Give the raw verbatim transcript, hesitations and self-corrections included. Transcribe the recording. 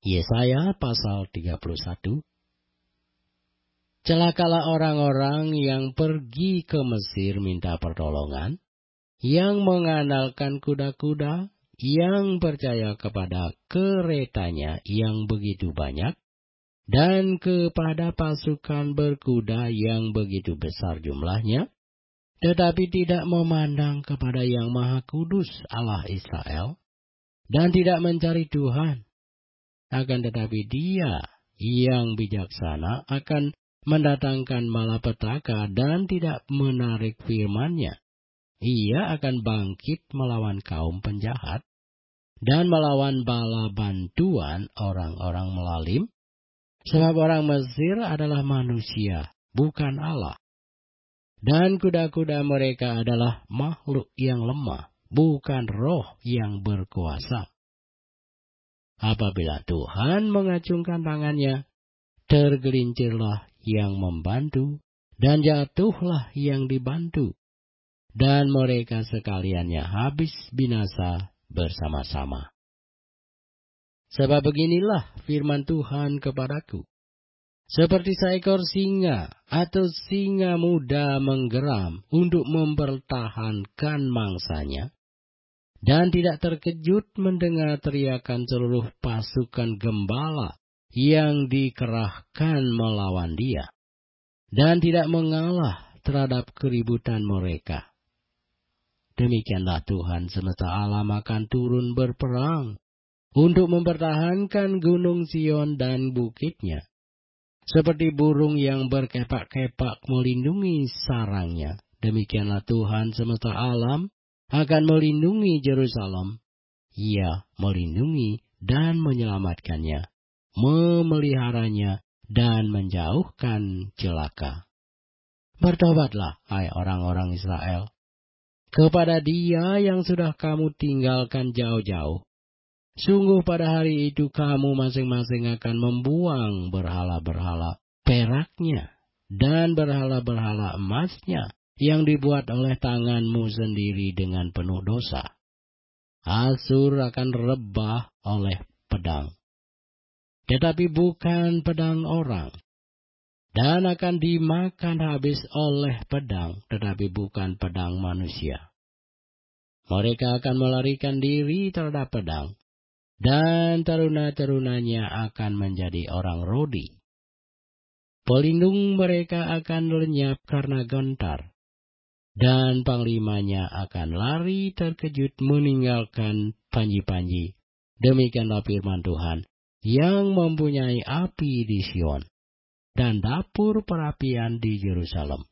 Yesaya pasal tiga puluh satu. Celakalah orang-orang yang pergi ke Mesir minta pertolongan, yang mengandalkan kuda-kuda, yang percaya kepada keretanya yang begitu banyak, dan kepada pasukan berkuda yang begitu besar jumlahnya, tetapi tidak memandang kepada Yang Maha Kudus Allah Israel, dan tidak mencari Tuhan. Akan tetapi Dia yang bijaksana akan mendatangkan malapetaka dan tidak menarik firman-Nya. Ia akan bangkit melawan kaum penjahat dan melawan bala bantuan orang-orang melalim, sebab orang Mesir adalah manusia, bukan Allah. Dan kuda-kuda mereka adalah makhluk yang lemah, bukan roh yang berkuasa. Apabila Tuhan mengacungkan tangannya, tergelincirlah yang membantu, dan jatuhlah yang dibantu, dan mereka sekaliannya habis binasa bersama-sama. Sebab beginilah firman Tuhan kepadaku. Seperti seekor singa atau singa muda menggeram untuk mempertahankan mangsanya, dan tidak terkejut mendengar teriakan seluruh pasukan gembala yang dikerahkan melawan dia, dan tidak mengalah terhadap keributan mereka. Demikianlah Tuhan semesta alam akan turun berperang untuk mempertahankan gunung Sion dan bukitnya, seperti burung yang berkepak-kepak melindungi sarangnya. Demikianlah Tuhan semesta alam akan melindungi Yerusalem. Ia melindungi dan menyelamatkannya, memeliharanya dan menjauhkan celaka. Bertobatlah, hai orang-orang Israel, kepada Dia yang sudah kamu tinggalkan jauh-jauh. Sungguh pada hari itu kamu masing-masing akan membuang berhala-berhala peraknya dan berhala-berhala emasnya yang dibuat oleh tanganmu sendiri dengan penuh dosa. Asur akan rebah oleh pedang, tetapi bukan pedang orang, dan akan dimakan habis oleh pedang, tetapi bukan pedang manusia. Mereka akan melarikan diri terhadap pedang, dan teruna-terunanya akan menjadi orang Rodi. Pelindung mereka akan lenyap karena gentar, dan panglimanya akan lari terkejut meninggalkan panji-panji. Demikianlah firman Tuhan yang mempunyai api di Sion dan dapur perapian di Yerusalem.